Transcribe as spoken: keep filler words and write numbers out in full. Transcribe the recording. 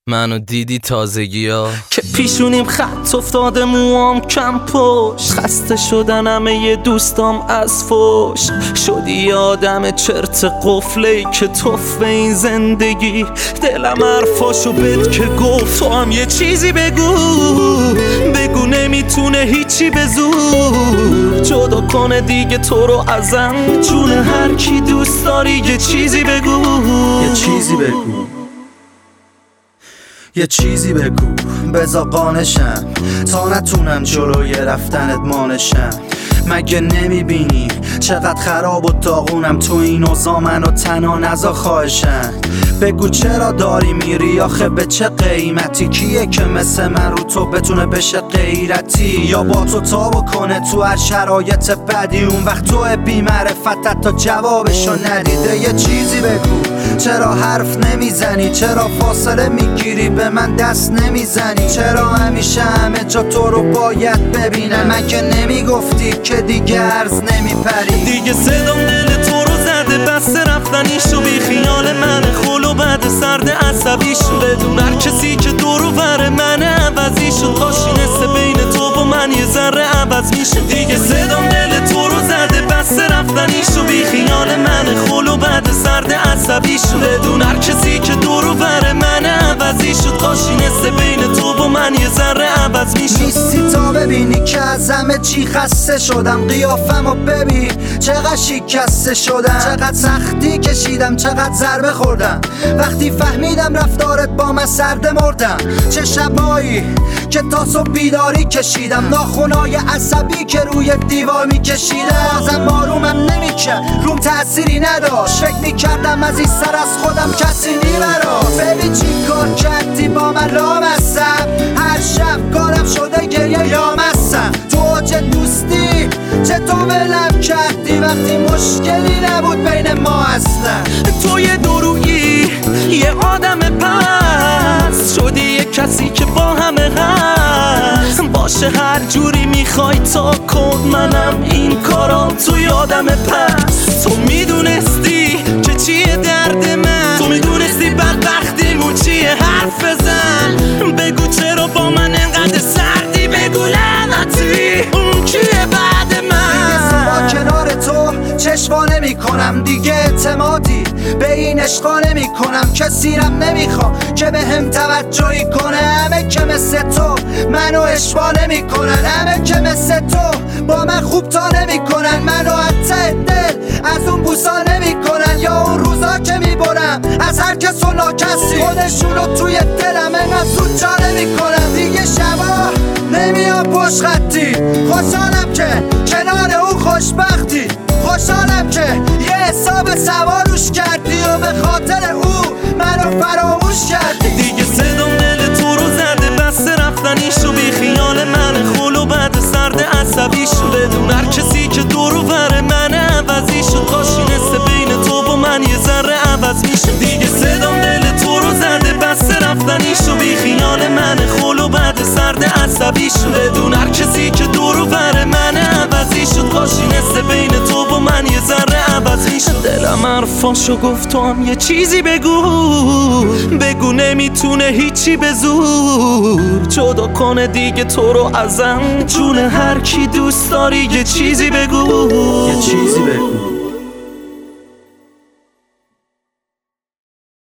منو دیدی تازگی ها که پیشونیم خط افتاده، موام کم پشت، خسته شدن همه ی دوستام از فوش. شدی آدم چرت قفلی که توف این زندگی. دلم حرفاشو بد که گفت، تو هم یه چیزی بگو بگو نمیتونه هیچی به زور جدا کنه دیگه تو رو ازم. جون هر کی دوست داری یه چیزی بگو، یه چیزی بگو یه چیزی بگو بزا قانشم تا نتونم جلوی رفتنت مانشم. مگه نمیبینی چقدر خراب و داغونم تو این اوضاع؟ منو تنها نزا خواهشم. بگو چرا داری میری آخه به چه قیمتی؟ کیه که مثل من رو تو بتونه بشه غیرتی؟ یا با تو تا بکنه تو هر شرایط بدی؟ اون وقت تو بی معرفتت تا جوابشو ندیده. یه چیزی بگو چرا حرف نمیزنی؟ چرا فاصله میگیری به من دست نمیزنی؟ چرا همیشه همه جا تو رو باید ببینم؟ من که نمیگفتی که دیگه عرض نمیپری؟ دیگه صدام دل تو رو زده، بس رفتنیشو بی خیال من خل و بعد سرد عصبیشو. بدون هر کسی که دورو بره من عوضی شد، کاشی نسه بین تو و من یه ذره عوض میشد. دیگه صدام دل تو رو زده، بس رفتنیشو بی خیال من خل و بعد سرد عصبیشو. بدون هر کسی که دورو بره من عوضی شد، کاشی نسه بین تو و من یه ذره عوض میشد. نیستی تا ببینی که از همه چی خسته شدم. قیافمو ببین چقدر شکسته شدم، چقدر سختی کشیدم، چقدر ضربه خوردم. وقتی فهمیدم رفتارت با من سرد مردم. چه شبایی که تا صبح بیداری کشیدم، ناخونای عصبی که روی دیوار میکشیدم. ازم آرومم نمیکرد، روم تأثیری نداشت. فکر میکردم از این سر از خودم کسی نیبراست. ببین چی کار کردی با من لامستم، هر شب کارم شده گریه یامستم. تو چه دوستی چه تو ولم کردی وقتی مشکلی نبود بین ما اصلا. تو یه درویی یه آدم پس شدی، یه کسی که با همه هست. باشه هر جوری میخوای تا کن، منم این کارام توی آدم پس. تو میدونستی که چیه درد من، تو میدونستی بدبختیمون چیه، حرف بزن بگو چرا با من انقدر سردی. بگو لعنتی اون کیه بعد من؟ دیگه کنار تو چشوا نمی کنم، دیگه اعتمادی به این عشقا نمی کنم. کسی رم نمیخوام که به هم توجهی کنه. همه که مثل تو منو اشوا نمی کنن، همه که مثل تو با من خوب تا نمی کنن. منو حتی دل از اون بوسا نمی کنن، یا اون روزا که می برم از هر کس و ناکسی خودشونو توی دلم انقدر زود جا نمی کنن. دیگه شبا نمیام پشت خطی، خوشحالم که کنار اون خوشبختی. خوشحالم که یه حساب سواروش کردی و به خاطر او منو فراموش کردی. دیگه صدام دل تو رو زده، بس رفتنیشو بی خیال من خل و بعد سرد عصبیشو. بدون هر کسی که دورو بره من عوضی شد، کاشی نسه بین تو و من یه ذره عوض میشد. دیگه صدام دل تو رو زده، بس رفتنیشو بی خیال من خل و بعد سرد عصبیشو. بدون هر کسی که دورو بره من عوضی شد، کاشی نسه بین تو و من یه ذره عوض میشد. دلم حرفاشو گفت، تو هم یه چیزی بگو بگو نمیتونه هیچی به زور جدا کنه دیگه تو رو ازم. جون هر کی دوست داری یه چیزی بگو، یه چیزی بگو